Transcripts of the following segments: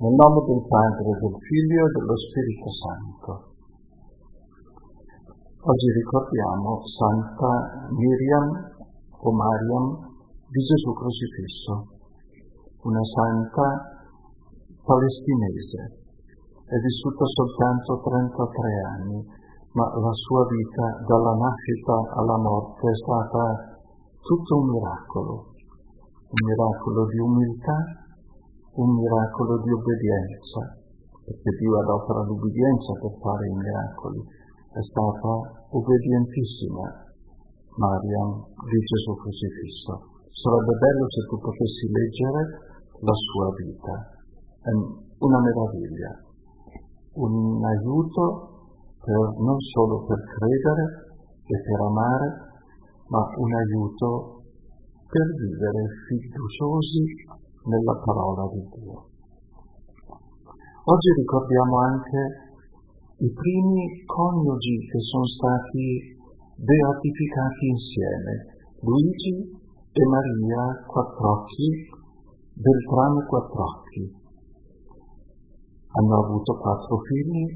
Nel nome del Padre, del Figlio e dello Spirito Santo. Oggi ricordiamo Santa Miriam o Mariam di Gesù Crocifisso, una santa palestinese. È vissuta soltanto 33 anni, ma la sua vita dalla nascita alla morte è stata tutto un miracolo di umiltà, un miracolo di obbedienza, perché Dio adopera l'obbedienza per fare i miracoli. È stata obbedientissima Mariam di Gesù Crocifisso. Sarebbe bello se tu potessi leggere la sua vita. È una meraviglia, un aiuto non solo per credere e per amare, ma un aiuto per vivere fiduciosi nella parola di Dio. Oggi ricordiamo anche i primi coniugi che sono stati beatificati insieme, Luigi e Maria Quattrocchi, Beltrame Quattrocchi. Hanno avuto 4 figli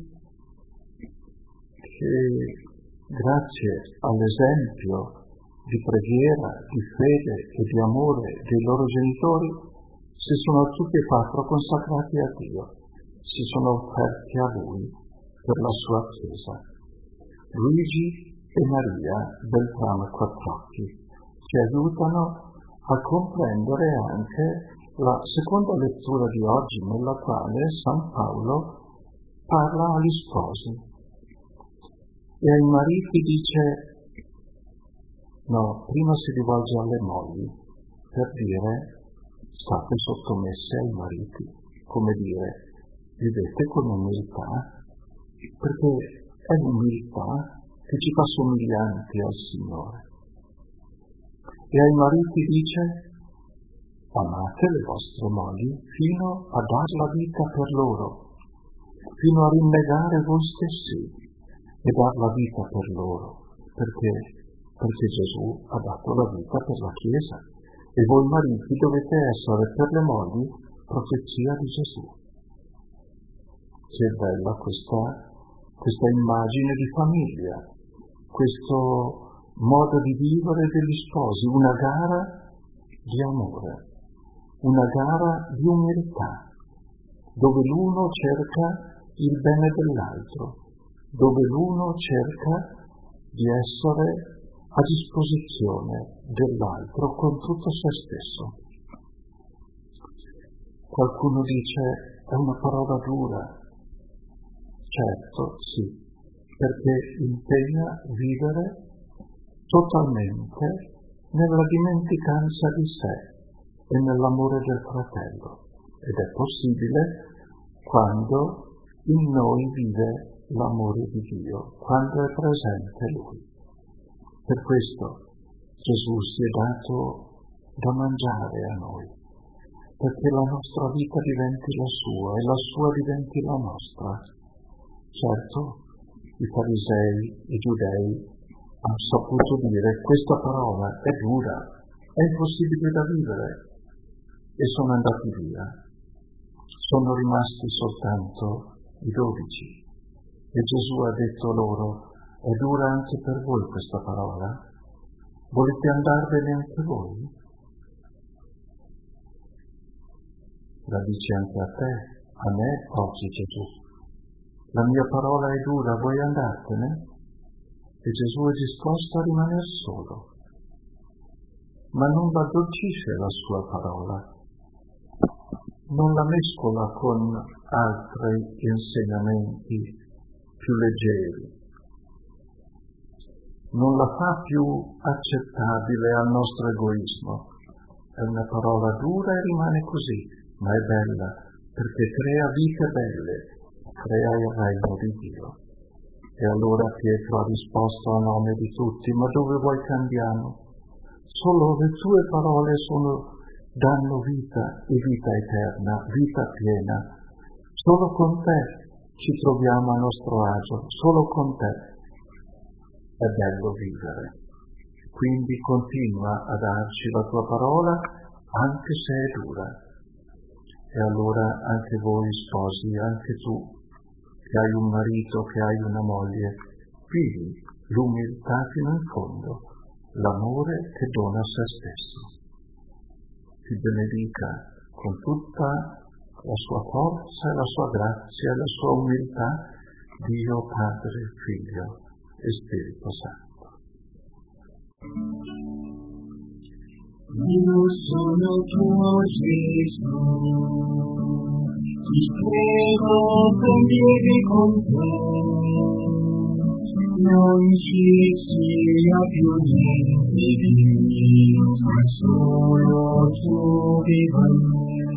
che, grazie all'esempio di preghiera, di fede e di amore dei loro genitori, si sono tutti e 4 consacrati a Dio, si sono offerti a Lui per la sua Chiesa. Luigi e Maria Beltrame Quattrocchi ci aiutano a comprendere anche la seconda lettura di oggi, nella quale San Paolo parla agli sposi e ai mariti dice, prima si rivolge alle mogli per dire: state sottomesse ai mariti, come dire, vivete con umiltà, perché è l'umiltà che ci fa somiglianti al Signore. E ai mariti dice: amate le vostre mogli fino a dar la vita per loro, fino a rinnegare voi stessi e dar la vita per loro, perché Gesù ha dato la vita per la Chiesa. E voi mariti dovete essere per le mogli profezia di Gesù. Che bella questa immagine di famiglia, questo modo di vivere degli sposi, una gara di amore, una gara di umiltà, dove l'uno cerca il bene dell'altro, dove l'uno cerca di essere a disposizione dell'altro con tutto se stesso. Qualcuno dice: è una parola dura. Certo, sì, perché impegna vivere totalmente nella dimenticanza di sé e nell'amore del fratello. Ed è possibile quando in noi vive l'amore di Dio, quando è presente Lui. Per questo Gesù si è dato da mangiare a noi, perché la nostra vita diventi la sua e la sua diventi la nostra. Certo, i farisei, i giudei hanno saputo dire: questa parola è dura, è impossibile da vivere, e sono andati via. Sono rimasti soltanto i 12 e Gesù ha detto loro: è dura anche per voi questa parola? Volete andarvene anche voi? La dice anche a te, a me oggi Gesù. La mia parola è dura, vuoi andartene? E Gesù è disposto a rimanere solo, ma non addolcisce la sua parola, non la mescola con altri insegnamenti più leggeri, non la fa più accettabile al nostro egoismo. È una parola dura e rimane così, ma è bella, perché crea vite belle, crea il regno di Dio. E allora Pietro ha risposto a nome di tutti: ma dove vuoi che andiamo? Solo le tue parole danno vita e vita eterna, vita piena. Solo con te ci troviamo a nostro agio, solo con te è bello vivere. Quindi continua a darci la tua parola anche se è dura. E allora anche voi sposi, anche tu, che hai un marito, che hai una moglie, vivi l'umiltà fino in fondo, l'amore che dona se stesso. Ti benedica con tutta la sua forza, la sua grazia, la sua umiltà, Dio Padre, Figlio e Spirito Santo. Io sono tuo Gesù, ti prego convivi con te, non ci sia più niente di mio, ma solo tu viva in me.